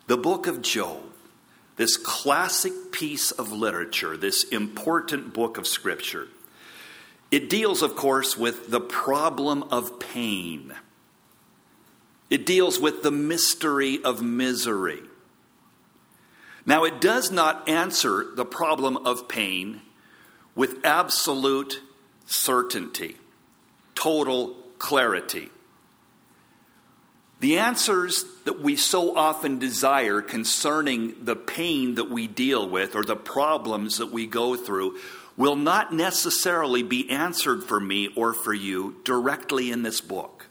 The book of Job, this classic piece of literature, this important book of Scripture, it deals, of course, with the problem of pain. It deals with the mystery of misery. Now, it does not answer the problem of pain with absolute certainty, total clarity. The answers that we so often desire concerning the pain that we deal with or the problems that we go through will not necessarily be answered for me or for you directly in this book.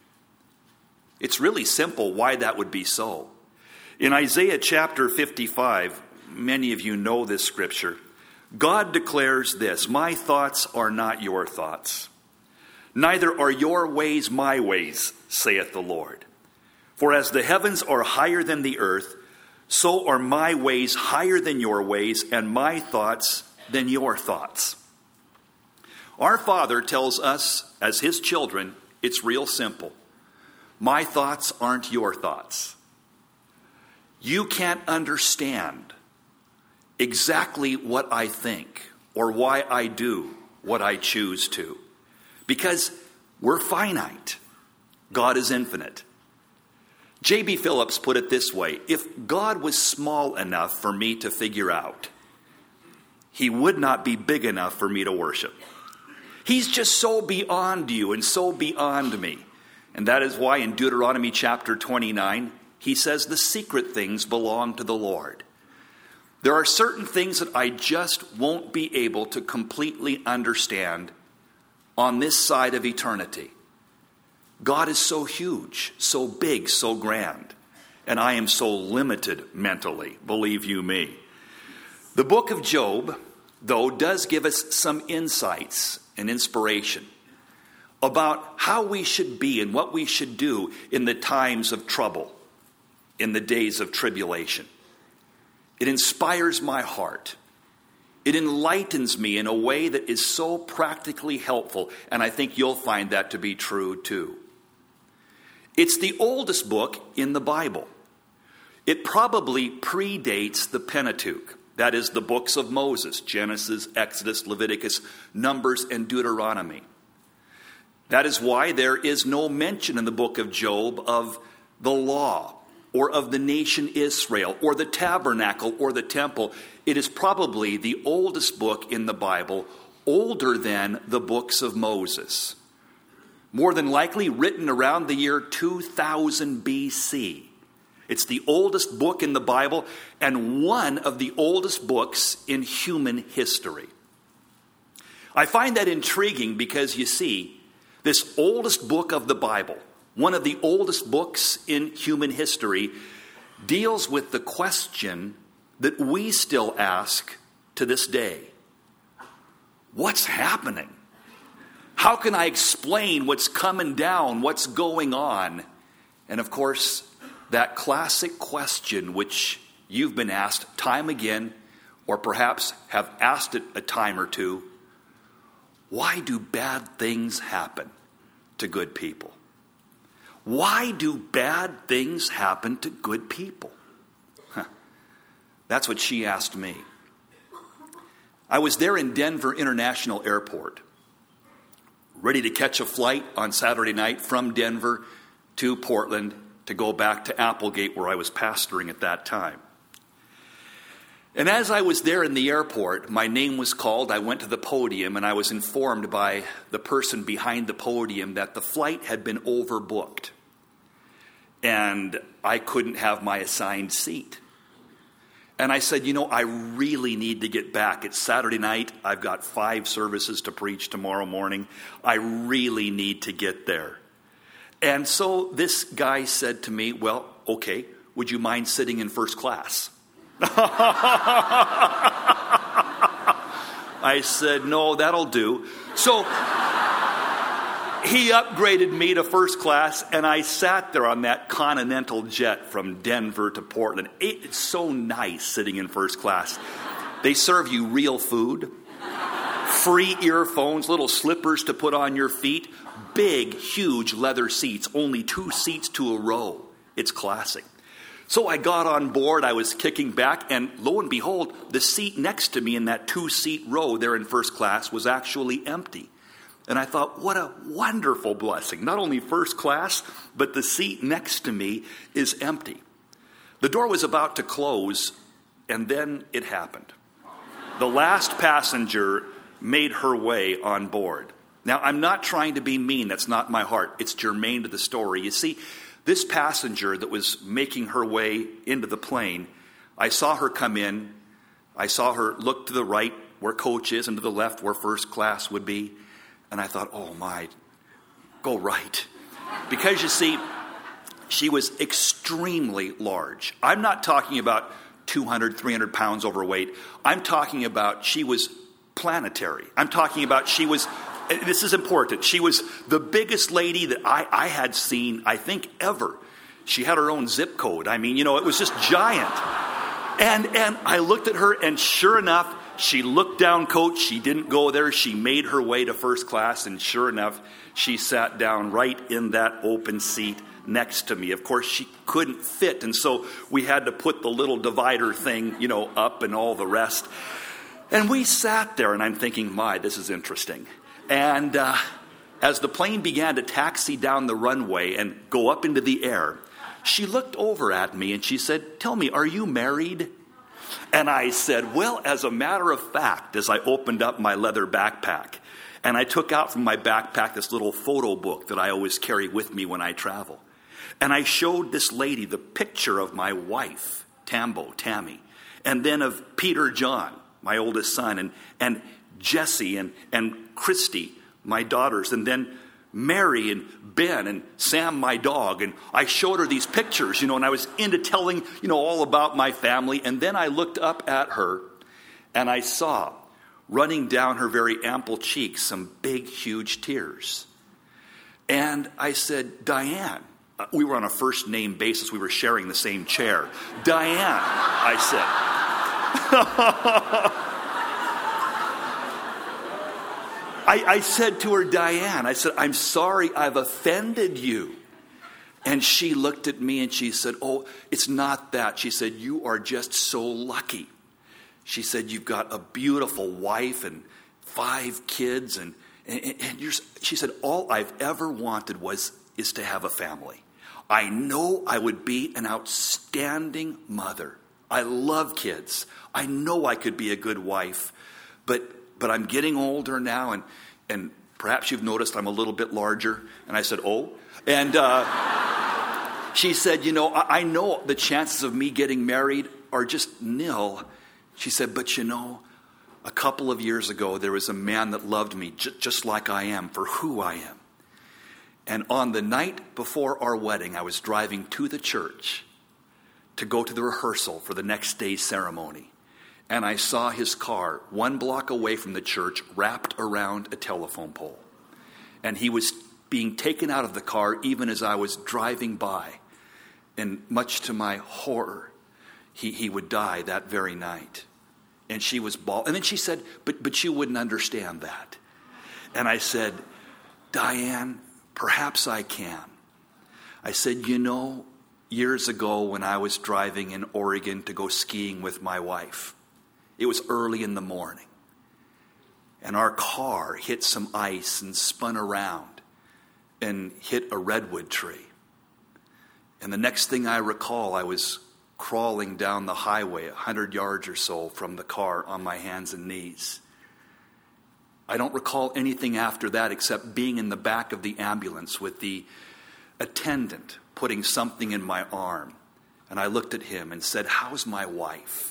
It's really simple why that would be so. In Isaiah chapter 55, many of you know this scripture, God declares this, "My thoughts are not your thoughts, neither are your ways my ways, saith the Lord. For as the heavens are higher than the earth, so are my ways higher than your ways, and my thoughts than your thoughts." Our Father tells us, as his children, it's real simple. My thoughts aren't your thoughts. You can't understand exactly what I think or why I do what I choose to, because we're finite. God is infinite. J.B. Phillips put it this way: if God was small enough for me to figure out, he would not be big enough for me to worship. He's just so beyond you and so beyond me. And that is why in Deuteronomy chapter 29, he says the secret things belong to the Lord. There are certain things that I just won't be able to completely understand on this side of eternity. God is so huge, so big, so grand, and I am so limited mentally, believe you me. The book of Job, though, does give us some insights and inspiration about how we should be and what we should do in the times of trouble, in the days of tribulation. It inspires my heart. It enlightens me in a way that is so practically helpful, and I think you'll find that to be true too. It's the oldest book in the Bible. It probably predates the Pentateuch, that is the books of Moses, Genesis, Exodus, Leviticus, Numbers, and Deuteronomy. That is why there is no mention in the book of Job of the law or of the nation Israel or the tabernacle or the temple. It is probably the oldest book in the Bible, older than the books of Moses. More than likely written around the year 2000 BC. It's the oldest book in the Bible and one of the oldest books in human history. I find that intriguing because, you see, this oldest book of the Bible, one of the oldest books in human history, deals with the question that we still ask to this day. What's happening? How can I explain what's coming down, what's going on? And of course, that classic question which you've been asked time again, or perhaps have asked it a time or two, why do bad things happen to good people? Why do bad things happen to good people? That's what she asked me. I was there in Denver International Airport, ready to catch a flight on Saturday night from Denver to Portland to go back to Applegate, where I was pastoring at that time. And as I was there in the airport, my name was called. I went to the podium, and I was informed by the person behind the podium that the flight had been overbooked, and I couldn't have my assigned seat. And I said, I really need to get back. It's Saturday night. I've got 5 services to preach tomorrow morning. I really need to get there. And so this guy said to me, well, okay, would you mind sitting in first class? I said, no, that'll do. So he upgraded me to first class, and I sat there on that Continental jet from Denver to Portland. It's so nice sitting in first class. They serve you real food, free earphones, little slippers to put on your feet, big, huge leather seats, only 2 seats to a row. It's classic. So I got on board, I was kicking back, and lo and behold, the seat next to me in that 2-seat row there in first class was actually empty. And I thought, what a wonderful blessing. Not only first class, but the seat next to me is empty. The door was about to close, and then it happened. The last passenger made her way on board. Now, I'm not trying to be mean. That's not my heart. It's germane to the story. You see, this passenger that was making her way into the plane, I saw her come in. I saw her look to the right where coach is and to the left where first class would be. And I thought, oh my, go right. Because you see, she was extremely large. I'm not talking about 200, 300 pounds overweight. I'm talking about she was planetary. I'm talking about she was, this is important, she was the biggest lady that I had seen, I think, ever. She had her own zip code. I mean, it was just giant. And I looked at her, and sure enough, she looked down, coach. She didn't go there. She made her way to first class, and sure enough, she sat down right in that open seat next to me. Of course, she couldn't fit, and so we had to put the little divider thing, up and all the rest. And we sat there, and I'm thinking, my, this is interesting. And as the plane began to taxi down the runway and go up into the air, she looked over at me and she said, "Tell me, are you married?" And I said, well, as a matter of fact, as I opened up my leather backpack, and I took out from my backpack this little photo book that I always carry with me when I travel. And I showed this lady the picture of my wife, Tammy, and then of Peter John, my oldest son, and Jesse and Christy, my daughters, and then Mary and Ben and Sam, my dog. And I showed her these pictures, and I was into telling, all about my family. And then I looked up at her and I saw running down her very ample cheeks some big, huge tears. And I said, Diane, we were on a first name basis. We were sharing the same chair. Diane, I said. I said to her, Diane, I said, I'm sorry I've offended you. And she looked at me and she said, oh, it's not that. She said, you are just so lucky. She said, you've got a beautiful wife and 5 kids. And she said, all I've ever wanted is to have a family. I know I would be an outstanding mother. I love kids. I know I could be a good wife. But I'm getting older now, and perhaps you've noticed I'm a little bit larger. And I said, oh. And she said, I know the chances of me getting married are just nil. She said, but a couple of years ago, there was a man that loved me just like I am, for who I am. And on the night before our wedding, I was driving to the church to go to the rehearsal for the next day's ceremony. And I saw his car 1 block away from the church wrapped around a telephone pole. And he was being taken out of the car even as I was driving by. And much to my horror, he would die that very night. And she was bawling. And then she said, but you wouldn't understand that. And I said, Diane, perhaps I can. I said, years ago when I was driving in Oregon to go skiing with my wife, it was early in the morning, and our car hit some ice and spun around and hit a redwood tree. And the next thing I recall, I was crawling down the highway 100 yards or so from the car on my hands and knees. I don't recall anything after that except being in the back of the ambulance with the attendant putting something in my arm. And I looked at him and said, how's my wife?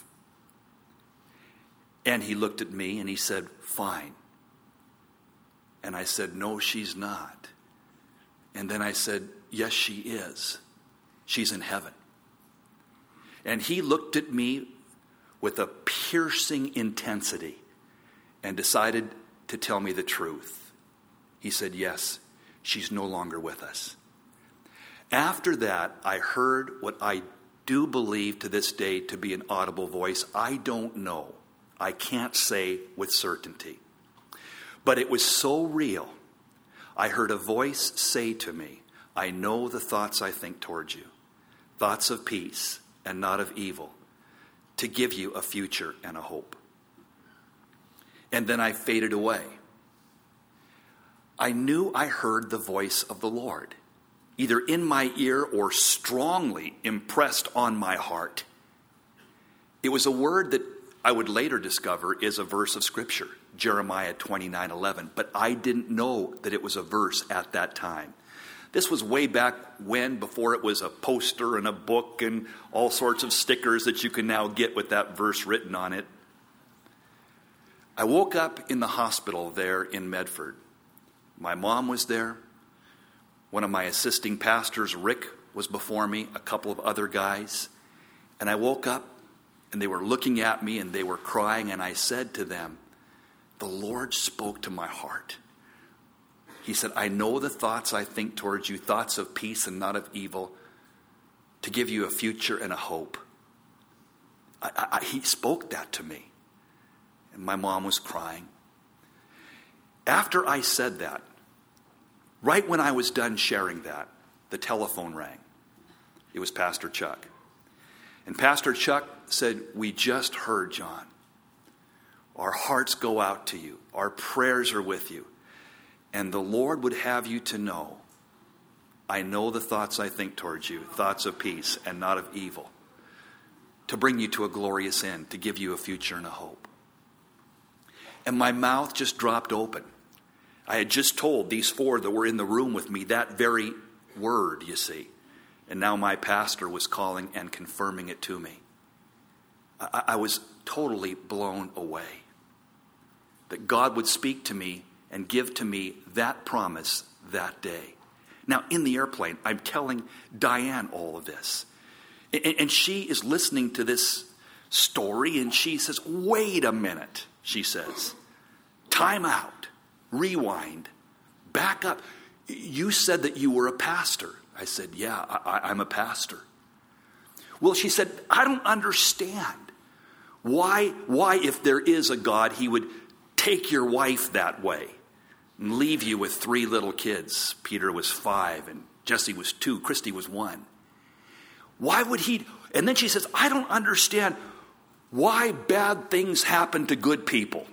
And he looked at me and he said, fine. And I said, no, she's not. And then I said, yes, she is. She's in heaven. And he looked at me with a piercing intensity and decided to tell me the truth. He said, yes, she's no longer with us. After that, I heard what I do believe to this day to be an audible voice. I don't know. I can't say with certainty. But it was so real. I heard a voice say to me, I know the thoughts I think towards you. Thoughts of peace and not of evil, to give you a future and a hope. And then I faded away. I knew I heard the voice of the Lord, either in my ear or strongly impressed on my heart. It was a word that I would later discover is a verse of Scripture, Jeremiah 29:11, but I didn't know that it was a verse at that time. This was way back when, before it was a poster and a book and all sorts of stickers that you can now get with that verse written on it. I woke up in the hospital there in Medford. My mom was there. One of my assisting pastors, Rick, was before me, a couple of other guys. And I woke up and they were looking at me and they were crying, and I said to them, the Lord spoke to my heart. He said, I know the thoughts I think towards you, thoughts of peace and not of evil, to give you a future and a hope. He spoke that to me. And my mom was crying. After I said that, right when I was done sharing that, the telephone rang. It was Pastor Chuck. And Pastor Chuck said, we just heard, John. Our hearts go out to you. Our prayers are with you. And the Lord would have you to know, I know the thoughts I think towards you, thoughts of peace and not of evil, to bring you to a glorious end, to give you a future and a hope. And my mouth just dropped open. I had just told these four that were in the room with me that very word, you see. And now my pastor was calling and confirming it to me. I was totally blown away that God would speak to me and give to me that promise that day. Now, in the airplane, I'm telling Diane all of this. And she is listening to this story, and she says, wait a minute, she says. Time out. Rewind. Back up. You said that you were a pastor. I said, yeah, I'm a pastor. Well, she said, I don't understand. Why, if there is a God, he would take your wife that way and leave you with 3 little kids. Peter was 5 and Jesse was 2. Christy was 1. Why would he? And then she says, I don't understand why bad things happen to good people.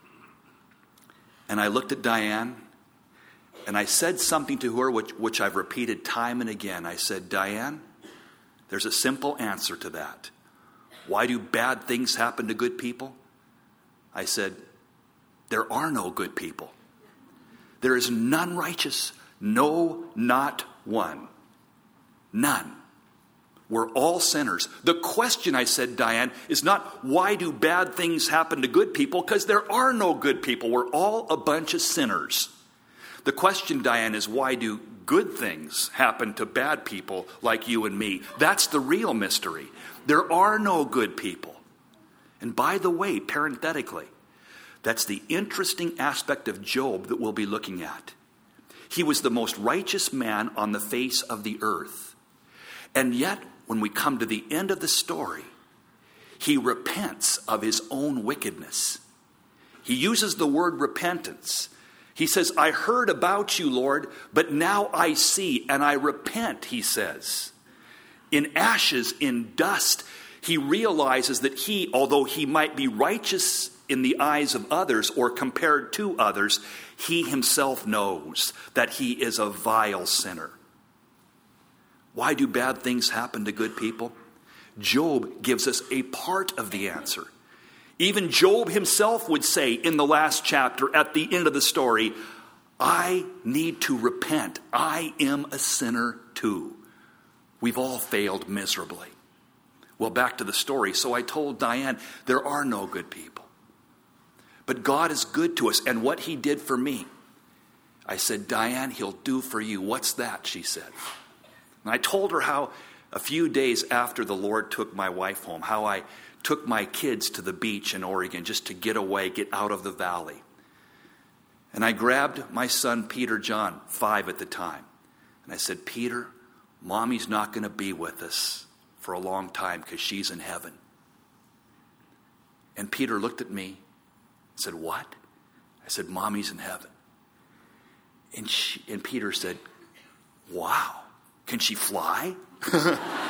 And I looked at Diane and I said something to her which I've repeated time and again. I said, Diane, there's a simple answer to that. Why do bad things happen to good people? I said, there are no good people. There is none righteous. No, not one. None. We're all sinners. The question, I said, Diane, is not why do bad things happen to good people, because there are no good people. We're all a bunch of sinners. The question, Diane, is why do good things happen to bad people like you and me? That's the real mystery. There are no good people. And by the way, parenthetically, that's the interesting aspect of Job that we'll be looking at. He was the most righteous man on the face of the earth. And yet, when we come to the end of the story, he repents of his own wickedness. He uses the word repentance. He says, I heard about you, Lord, but now I see and I repent, he says. In ashes, in dust, he realizes that he, although he might be righteous in the eyes of others or compared to others, he himself knows that he is a vile sinner. Why do bad things happen to good people? Job gives us a part of the answer. Even Job himself would say in the last chapter, at the end of the story, I need to repent. I am a sinner too. We've all failed miserably. Well, back to the story. So I told Diane, there are no good people. But God is good to us, and what he did for me, I said, Diane, he'll do for you. What's that? She said. And I told her how a few days after the Lord took my wife home, how I took my kids to the beach in Oregon just to get away, get out of the valley. And I grabbed my son, Peter John, 5 at the time. And I said, Peter, Mommy's not going to be with us for a long time because she's in heaven. And Peter looked at me and said, what? I said, Mommy's in heaven. And Peter said, wow, can she fly?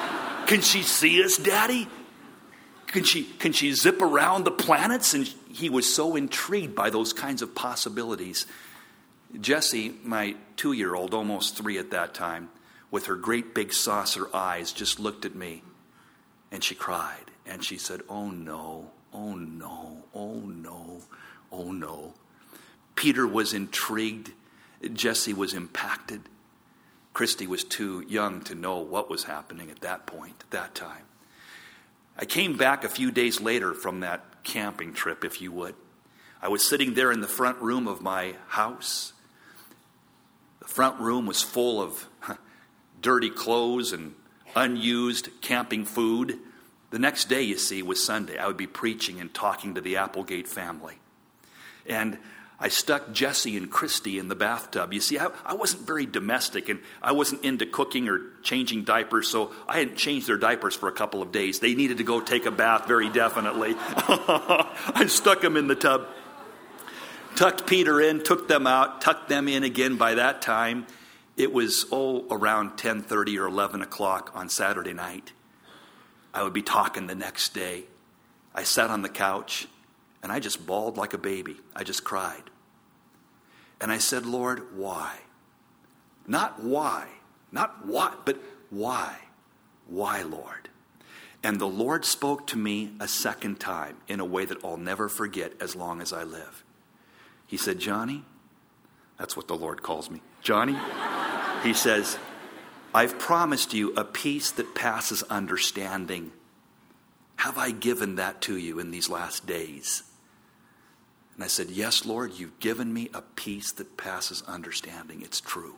Can she see us, Daddy? Can she zip around the planets? And he was so intrigued by those kinds of possibilities. Jessie, my 2-year-old, almost 3 at that time, with her great big saucer eyes, just looked at me. And she cried. And she said, oh no, oh no, oh no, oh no. Peter was intrigued. Jessie was impacted. Christy was too young to know what was happening at that point, at that time. I came back a few days later from that camping trip, if you would. I was sitting there in the front room of my house. The front room was full of dirty clothes and unused camping food. The next day, you see, was Sunday. I would be preaching and talking to the Applegate family. And I stuck Jessie and Christy in the bathtub. You see, I wasn't very domestic, and I wasn't into cooking or changing diapers, so I hadn't changed their diapers for a couple of days. They needed to go take a bath, very definitely. I stuck them in the tub, tucked Peter in, took them out, tucked them in again. By that time, it was, around 10:30 or 11 o'clock on Saturday night. I would be talking the next day. I sat on the couch, and I just bawled like a baby. I just cried. And I said, Lord, why? Not why. Not what, but why? Why, Lord? And the Lord spoke to me a second time in a way that I'll never forget as long as I live. He said, Johnny, that's what the Lord calls me. Johnny, he says, I've promised you a peace that passes understanding. Have I given that to you in these last days? And I said, yes, Lord, you've given me a peace that passes understanding. It's true.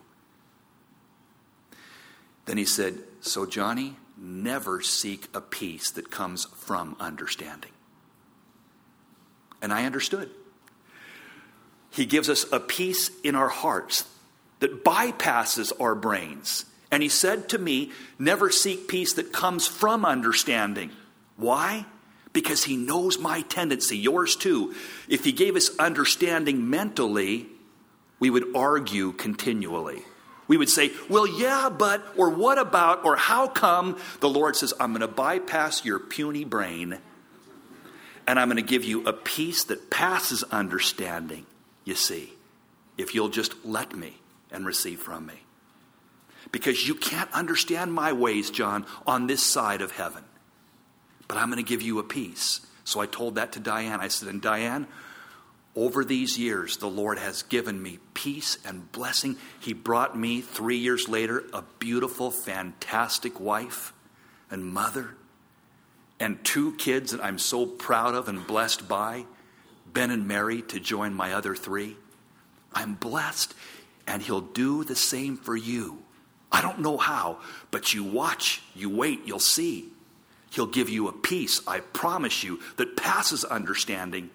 Then he said, so Johnny, never seek a peace that comes from understanding. And I understood. He gives us a peace in our hearts that bypasses our brains. And he said to me, never seek peace that comes from understanding. Why? Because he knows my tendency, yours too. If he gave us understanding mentally, we would argue continually. We would say, well, yeah, but, or what about, or how come? The Lord says, I'm going to bypass your puny brain, and I'm going to give you a peace that passes understanding, you see, if you'll just let me and receive from me. Because you can't understand my ways, John, on this side of heaven. But I'm going to give you a peace. So I told that to Diane. I said, and Diane, over these years, the Lord has given me peace and blessing. He brought me 3 years later a beautiful, fantastic wife and mother and 2 kids that I'm so proud of and blessed by, Ben and Mary, to join my other 3. I'm blessed, and he'll do the same for you. I don't know how, but you watch, you wait, you'll see. He'll give you a peace, I promise you, that passes understanding.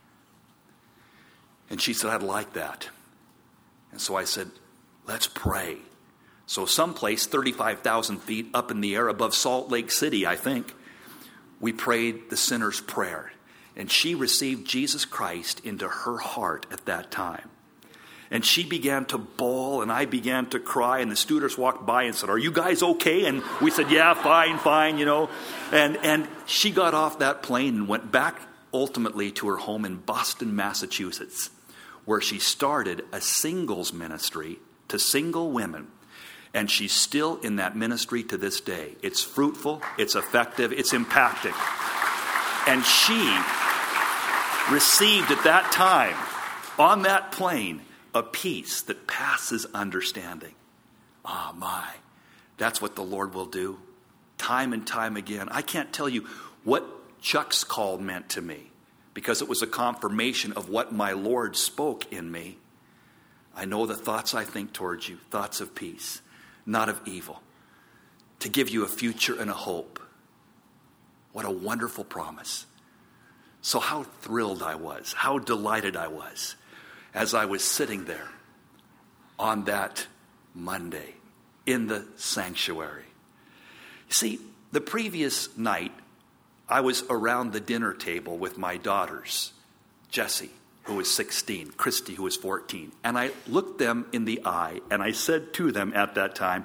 And she said, I'd like that. And so I said, let's pray. So someplace 35,000 feet up in the air above Salt Lake City, I think, we prayed the sinner's prayer. And she received Jesus Christ into her heart at that time. And she began to bawl, and I began to cry, and the stewardess walked by and said, are you guys okay? And we said, yeah, fine, you know. And she got off that plane and went back ultimately to her home in Boston, Massachusetts, where she started a singles ministry to single women. And she's still in that ministry to this day. It's fruitful, it's effective, it's impacting. And she received at that time, on that plane, a peace that passes understanding. Ah, my. That's what the Lord will do time and time again. I can't tell you what Chuck's call meant to me, because it was a confirmation of what my Lord spoke in me. I know the thoughts I think towards you, thoughts of peace, not of evil, to give you a future and a hope. What a wonderful promise. So how thrilled I was, how delighted I was as I was sitting there on that Monday in the sanctuary. You see, the previous night, I was around the dinner table with my daughters, Jessie, who was 16, Christy, who was 14. And I looked them in the eye, and I said to them at that time,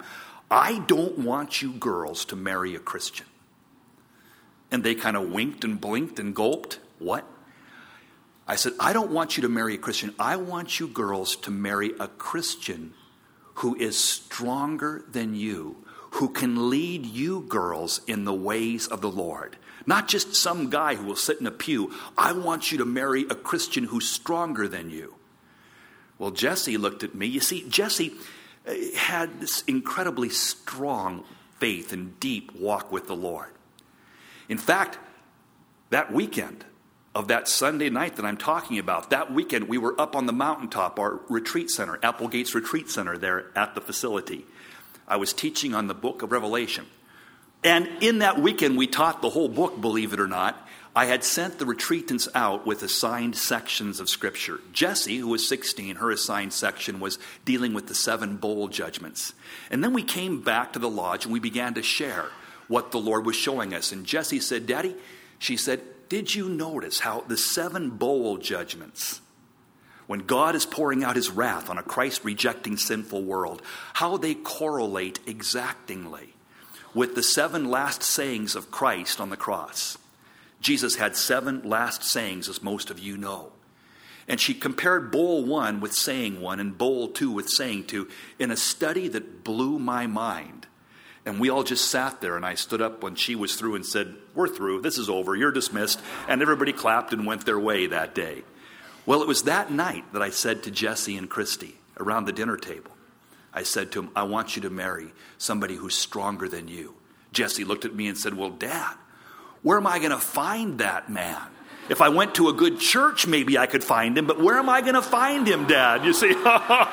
I don't want you girls to marry a Christian. And they kind of winked and blinked and gulped. What? I said, I don't want you to marry a Christian. I want you girls to marry a Christian who is stronger than you, who can lead you girls in the ways of the Lord. Not just some guy who will sit in a pew. I want you to marry a Christian who's stronger than you. Well, Jesse looked at me. You see, Jesse had this incredibly strong faith and deep walk with the Lord. In fact, that weekend of that Sunday night that I'm talking about, that weekend we were up on the mountaintop, our retreat center, Applegate's Retreat Center there at the facility. I was teaching on the book of Revelation. And in that weekend we taught the whole book, believe it or not. I had sent the retreatants out with assigned sections of Scripture. Jessie, who was 16, her assigned section was dealing with the 7 bowl judgments. And then we came back to the lodge and we began to share what the Lord was showing us. And Jessie said, Daddy, she said, did you notice how the 7 bowl judgments, when God is pouring out his wrath on a Christ-rejecting sinful world, how they correlate exactingly with the 7 last sayings of Christ on the cross? Jesus had 7 last sayings, as most of you know. And she compared bowl 1 with saying 1 and bowl 2 with saying 2 in a study that blew my mind. And we all just sat there, and I stood up when she was through and said, we're through, this is over, you're dismissed. And everybody clapped and went their way that day. Well, it was that night that I said to Jesse and Christy around the dinner table, I said to them, I want you to marry somebody who's stronger than you. Jesse looked at me and said, well, Dad, where am I going to find that man? If I went to a good church, maybe I could find him, but where am I going to find him, Dad? You see?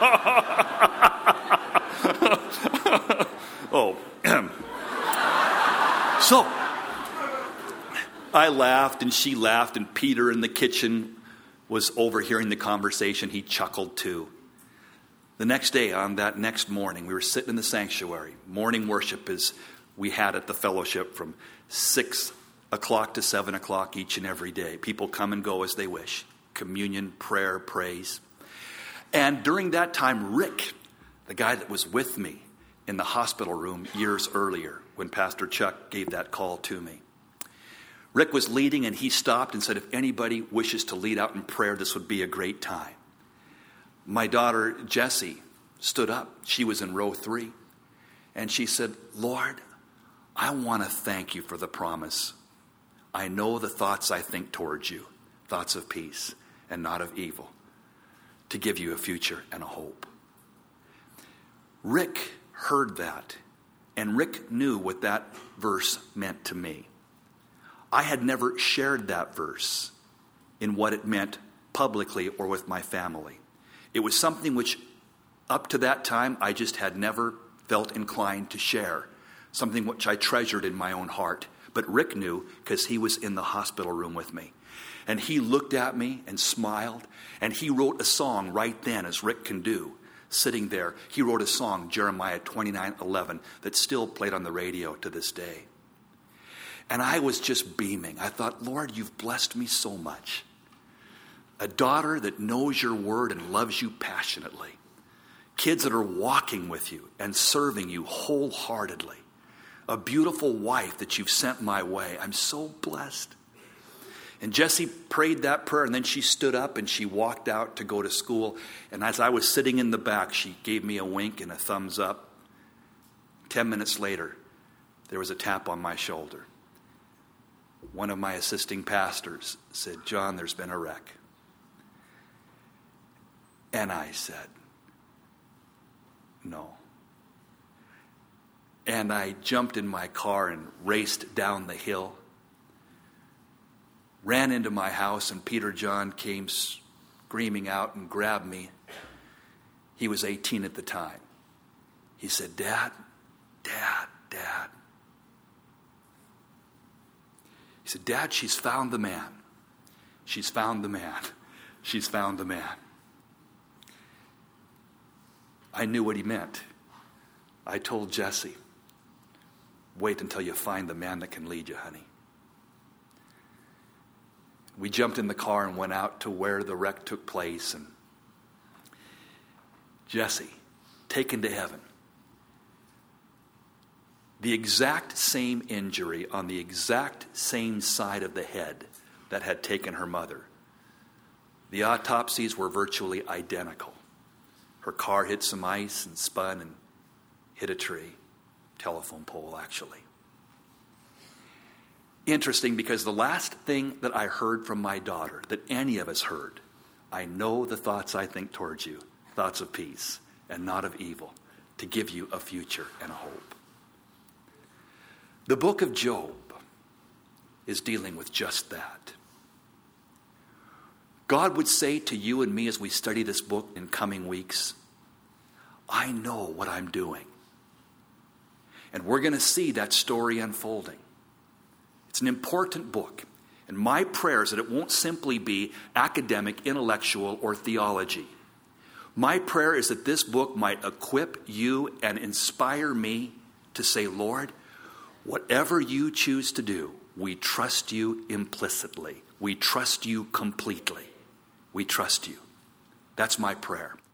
Oh. So, I laughed and she laughed, and Peter in the kitchen was overhearing the conversation. He chuckled too. The next day, on that next morning, we were sitting in the sanctuary. Morning worship is we had at the fellowship from 6 o'clock to 7 o'clock each and every day. People come and go as they wish. Communion, prayer, praise. And during that time, Rick, the guy that was with me in the hospital room years earlier when Pastor Chuck gave that call to me, Rick was leading, and he stopped and said, if anybody wishes to lead out in prayer, this would be a great time. My daughter, Jessie, stood up. She was in row 3. And she said, Lord, I want to thank you for the promise. I know the thoughts I think towards you, thoughts of peace and not of evil, to give you a future and a hope. Rick heard that, and Rick knew what that verse meant to me. I had never shared that verse in what it meant publicly or with my family. It was something which, up to that time, I just had never felt inclined to share, something which I treasured in my own heart. But Rick knew because he was in the hospital room with me. And he looked at me and smiled, and he wrote a song right then, as Rick can do, sitting there. He wrote a song, Jeremiah 29:11, that's still played on the radio to this day. And I was just beaming. I thought, Lord, you've blessed me so much. A daughter that knows your word and loves you passionately. Kids that are walking with you and serving you wholeheartedly. A beautiful wife that you've sent my way. I'm so blessed. And Jessie prayed that prayer, and then she stood up and she walked out to go to school. And as I was sitting in the back, she gave me a wink and a thumbs up. 10 minutes later, there was a tap on my shoulder. One of my assisting pastors said, John, there's been a wreck. And I said, no. And I jumped in my car and raced down the hill, ran into my house, and Peter John came screaming out and grabbed me. He was 18 at the time. He said, Dad. He said, Dad, she's found the man. She's found the man. She's found the man. I knew what he meant. I told Jessie, wait until you find the man that can lead you, honey. We jumped in the car and went out to where the wreck took place. And Jessie, taken to heaven. the exact same injury on the exact same side of the head that had taken her mother. The autopsies were virtually identical. Her car hit some ice and spun and hit a tree. Telephone pole, actually. Interesting, because the last thing that I heard from my daughter, that any of us heard, I know the thoughts I think towards you, thoughts of peace and not of evil, to give you a future and a hope. The book of Job is dealing with just that. God would say to you and me as we study this book in coming weeks, I know what I'm doing. And we're going to see that story unfolding. It's an important book. And my prayer is that it won't simply be academic, intellectual, or theology. My prayer is that this book might equip you and inspire me to say, Lord, whatever you choose to do, we trust you implicitly. We trust you completely. We trust you. That's my prayer.